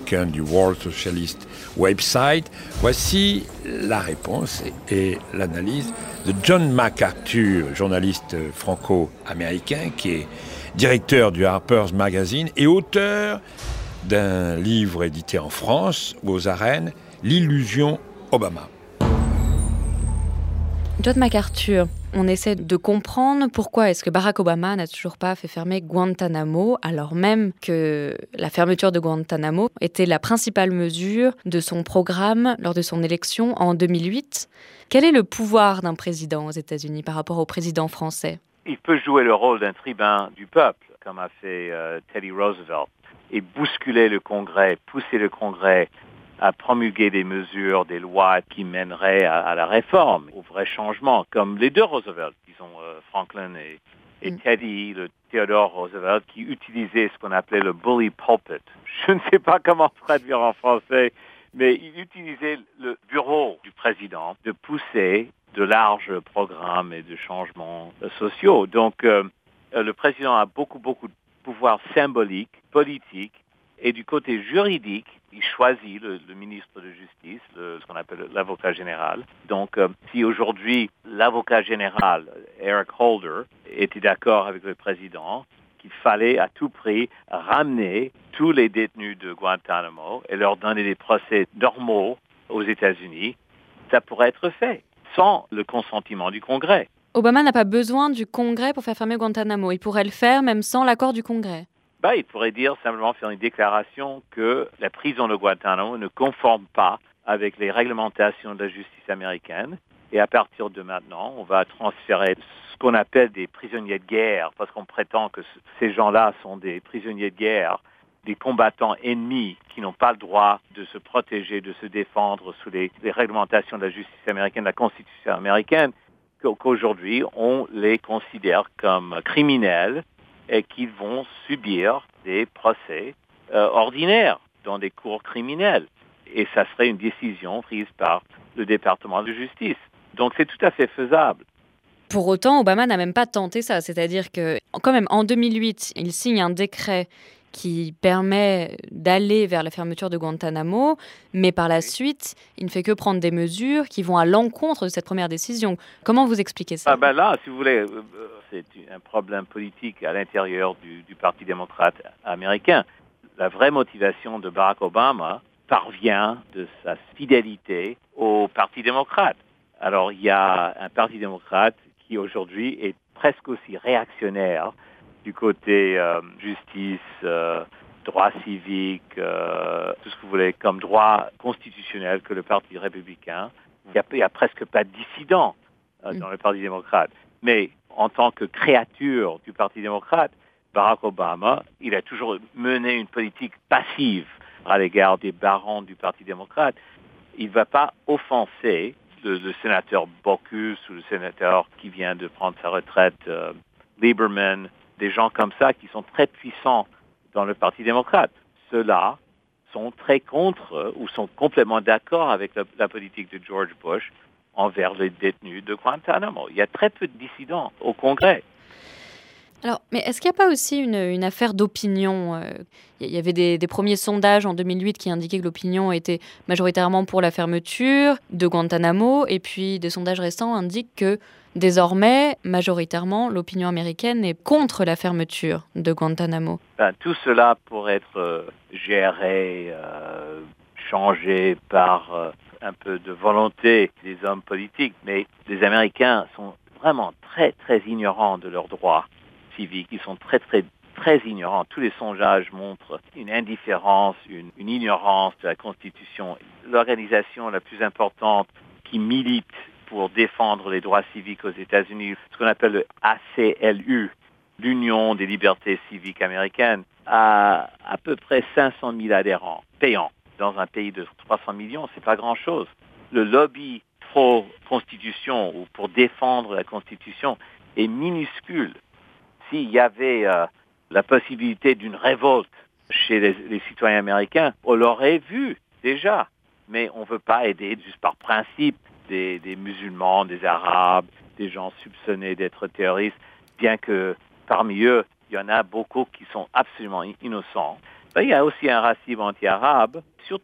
américain du World Socialist Website. Voici la réponse et l'analyse de John MacArthur, journaliste franco-américain qui est directeur du Harper's Magazine et auteur d'un livre édité en France aux arènes, L'illusion Obama. John MacArthur, on essaie de comprendre pourquoi est-ce que Barack Obama n'a toujours pas fait fermer Guantanamo, alors même que la fermeture de Guantanamo était la principale mesure de son programme lors de son élection en 2008. Quel est le pouvoir d'un président aux États-Unis par rapport au président français ? Il peut jouer le rôle d'un tribun du peuple, comme a fait Teddy Roosevelt, et bousculer le Congrès, pousser le Congrès à promulguer des mesures, des lois qui mèneraient à la réforme, au vrai changement, comme les deux Roosevelt, disons Franklin et Teddy, le Theodore Roosevelt, qui utilisaient ce qu'on appelait le bully pulpit. Je ne sais pas comment traduire en français, mais il utilisait le bureau du président de pousser de larges programmes et de changements sociaux. Donc, le président a beaucoup de pouvoir symbolique, politique, et du côté juridique, il choisit le ministre de Justice, ce qu'on appelle l'avocat général. Donc, si aujourd'hui, l'avocat général, Eric Holder, était d'accord avec le président qu'il fallait à tout prix ramener tous les détenus de Guantanamo et leur donner des procès normaux aux États-Unis, ça pourrait être fait sans le consentement du Congrès. Obama n'a pas besoin du Congrès pour faire fermer Guantanamo. Il pourrait le faire même sans l'accord du Congrès. Il pourrait dire simplement faire une déclaration que la prison de Guantanamo ne conforme pas avec les réglementations de la justice américaine. Et à partir de maintenant, on va transférer ce qu'on appelle des prisonniers de guerre, parce qu'on prétend que ces gens-là sont des prisonniers de guerre, des combattants ennemis qui n'ont pas le droit de se protéger, de se défendre sous les réglementations de la justice américaine, de la Constitution américaine, qu'aujourd'hui, on les considère comme criminels et qu'ils vont subir des procès ordinaires dans des cours criminels. Et ça serait une décision prise par le département de justice. Donc c'est tout à fait faisable. Pour autant, Obama n'a même pas tenté ça. C'est-à-dire que, quand même, en 2008, il signe un décret qui permet d'aller vers la fermeture de Guantanamo, mais par la suite, il ne fait que prendre des mesures qui vont à l'encontre de cette première décision. Comment vous expliquez ça ? Là, si vous voulez, c'est un problème politique à l'intérieur du Parti démocrate américain. La vraie motivation de Barack Obama parvient de sa fidélité au Parti démocrate. Alors, il y a un Parti démocrate qui aujourd'hui est presque aussi réactionnaire du côté justice, droit civique, tout ce que vous voulez, comme droit constitutionnel que le Parti républicain. Il y a presque pas de dissidents dans le Parti démocrate. Mais en tant que créature du Parti démocrate, Barack Obama, il a toujours mené une politique passive à l'égard des barons du Parti démocrate. Il ne va pas offenser le sénateur Baucus ou le sénateur qui vient de prendre sa retraite, Lieberman, des gens comme ça qui sont très puissants dans le Parti démocrate. Ceux-là sont très contre ou sont complètement d'accord avec la politique de George Bush envers les détenus de Guantanamo. Il y a très peu de dissidents au Congrès. Alors, mais est-ce qu'il n'y a pas aussi une affaire d'opinion ? Il y avait des premiers sondages en 2008 qui indiquaient que l'opinion était majoritairement pour la fermeture de Guantanamo, et puis des sondages récents indiquent que désormais, majoritairement, l'opinion américaine est contre la fermeture de Guantanamo. Tout cela pourrait être géré, changé par un peu de volonté des hommes politiques, mais les Américains sont vraiment très ignorants de leurs droits civiques. Ils sont très ignorants. Tous les sondages montrent une indifférence, une ignorance de la Constitution. L'organisation la plus importante qui milite pour défendre les droits civiques aux États-Unis, ce qu'on appelle le ACLU, l'Union des libertés civiques américaines, a à peu près 500 000 adhérents payants. Dans un pays de 300 millions, c'est pas grand-chose. Le lobby pro-Constitution ou pour défendre la Constitution est minuscule. S'il y avait la possibilité d'une révolte chez les citoyens américains, on l'aurait vu déjà. Mais on ne veut pas aider juste par principe des musulmans, des arabes, des gens soupçonnés d'être terroristes, bien que parmi eux, il y en a beaucoup qui sont absolument innocents. Il y a aussi un racisme anti-arabe, surtout